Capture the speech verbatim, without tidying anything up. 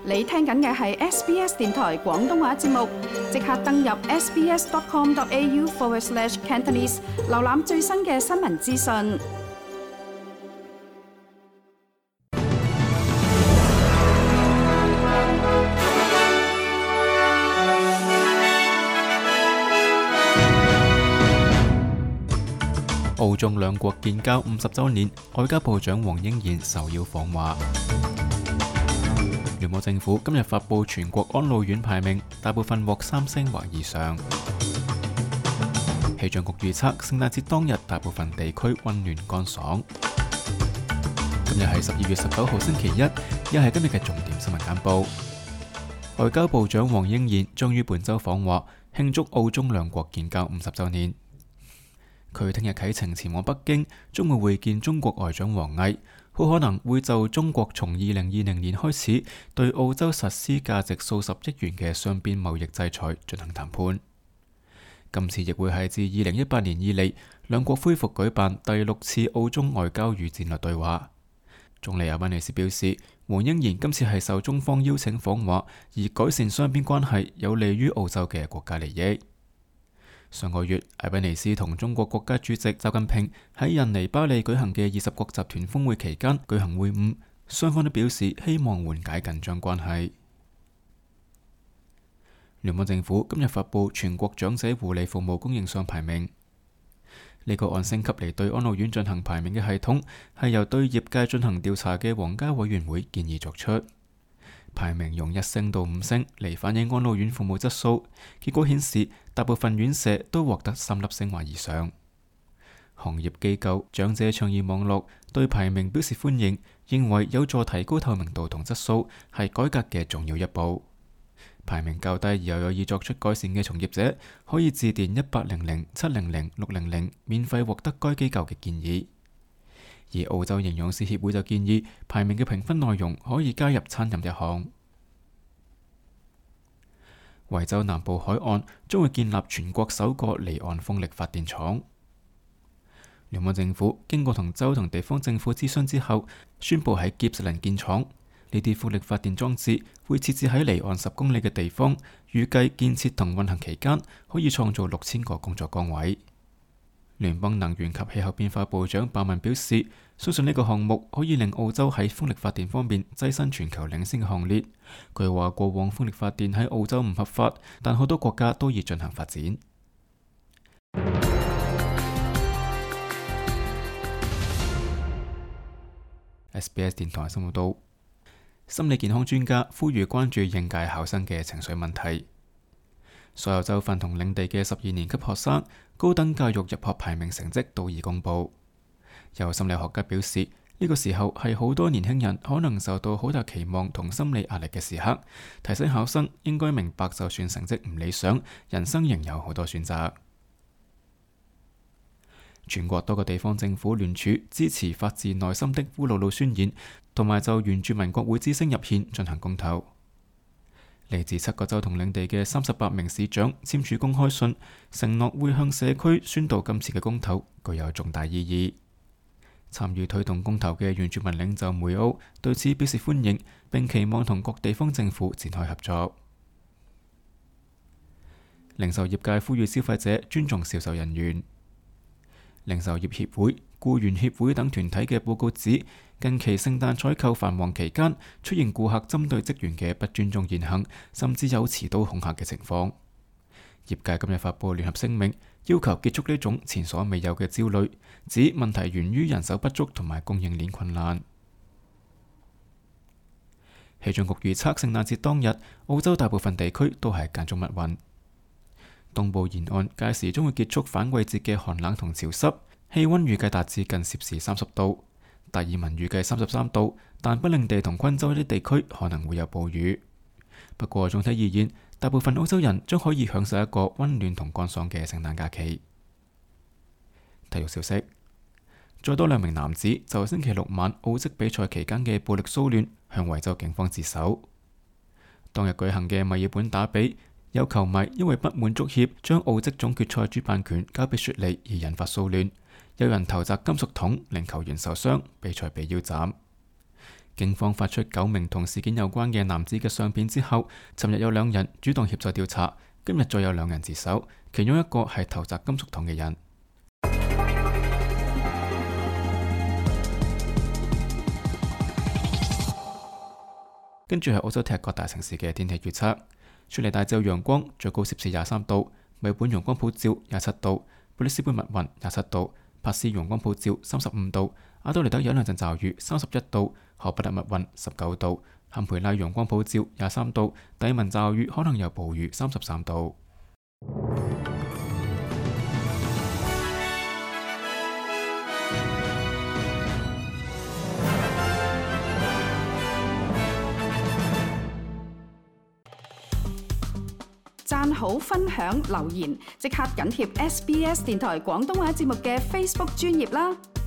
你聽緊嘅係 S B S 電台廣東話節目，即刻登入 sbs.com.au forward slash Cantonese， 瀏覽最新嘅新聞資訊。 澳中兩國建交五十週年，外交部長黃英賢受邀訪華。聯邦政府今日發布全國安老院排名，大部分獲三星或以上。氣象局預測，聖誕節當日大部分地區溫暖乾爽。今日係十二月十九號星期一，又係今日嘅重點新聞簡報。外交部長黃英賢將於本週訪華，慶祝澳中兩國建交五十週年。佢聽日啟程前往北京，將會會見中國外長王毅，好可能會就中國從二零二零年開始對澳洲實施價值數十億元嘅雙邊貿易制裁進行談判。今次亦會係自二零一八年以嚟兩國恢復舉辦第六次澳中外交與戰略對話。總理阿賓尼斯表示，黃英賢今次係受中方邀請訪華，而改善雙邊關係有利於澳洲嘅國家利益。上個月，阿賓尼斯同中國國家主席習近平喺印尼巴里舉行嘅二十國集團峰會期間舉行會晤，雙方都表示希望緩解緊張關係。聯邦政府今日發布全國長者護理服務供應商排名，呢個按升級嚟對安老院進行排名嘅系統，係由對業界進行調查嘅皇家委員會建議作出。排名用一星到五星嚟反映安老院服務質素，結果顯示大部分院舍都獲得三粒星或以上。行業機構長者倡議網絡對排名表示歡迎，認為有助提高透明度同質素，係改革嘅重要一步。排名較低而又有意作出改善嘅從業者，可以致電一八零零七零零六零零免費獲得該機構嘅建議。而澳洲營養師協會就建議排名嘅評分內容可以加入餐飲一項。維州南部海岸將會建立全國首個離岸風力發電廠。聯邦政府經過同州同地方政府諮詢之後，宣布喺傑斯林建廠。呢啲風力發電裝置會設置喺離岸十公里嘅地方，預計建設同運行期間可以創造六千個工作崗位。聯邦能源及氣候變化部長鮑文表示，相信呢個項目可以令澳洲喺風力發電方面躋身全球領先嘅行列。佢話過往風力發電喺澳洲唔合法，但好多國家都已進行發展。S B S 電台新聞道，心理健康專家呼籲關注應屆考生嘅情緒問題。所有州份同領地嘅十二年級學生高等教育入學排名成績都已公布。有心理學家表示，呢個時候係好多年輕人可能受到好大期望同心理壓力嘅時刻，提醒考生應該明白，就算成績唔理想，人生仍有好多選擇。全國多個地方政府聯署支持發自內心的烏魯魯宣言，同埋就原住民國會之聲入憲進行公投。嚟自七個州同領地嘅三十八名市長簽署公開信，承諾會向社區宣導今次嘅公投具有重大意義。參與推動公投嘅原住民領袖梅奧對此表示歡迎，並期望同各地方政府展開合作。零售業界呼籲消費者尊重銷售人員。零售業協會、僱員協會等團體嘅報告指，近期聖誕採購繁忙期間出現顧客針對職員嘅不尊重言行，甚至有持刀恐嚇嘅情況。業界今日發佈聯合聲明，要求結束呢種前所未有嘅焦慮，指問題源於人手不足同埋供應鏈困難。氣象局預測聖誕節當日，澳洲大部分地區都係間中密雲。東部沿岸屆時將會結束反季節嘅寒冷同潮濕，氣溫預計達至近攝氏三十度。達爾文預計三十三度，但北領地同昆州一啲地區可能會有暴雨。不過總體而言，大部分澳洲人將可以享受一個溫暖同乾爽嘅聖誕假期。體育消息，再多兩名男子就星期六晚澳職比賽期間嘅暴力騷亂向維州警方自首。當日舉行嘅墨爾本打比，有球迷因為不滿足協將澳職總決賽主辦權交俾雪梨而引發騷亂，有人投擲金屬桶令球員受傷，比賽被腰斬。 警方發出九名同事件有關嘅男子嘅相片之後，尋日有兩人主動協助調查，今日再有兩人自首，其中一個係投擲金屬桶嘅人。跟住係澳洲踢各大城市嘅天氣預測：雪梨大致有陽光，最高攝氏廿三度；墨爾本陽光普照廿七度；布里斯本密雲廿七度；珀斯陽光普照三十五度；阿德萊德有兩陣驟雨三十一度；荷伯特密雲十九度；坎培拉陽光普照廿三度；達爾文驟雨可能有暴雨三十三度。 讚好、分享、留言，即刻緊貼 S B S 電台廣東話節目嘅 Facebook 專頁啦！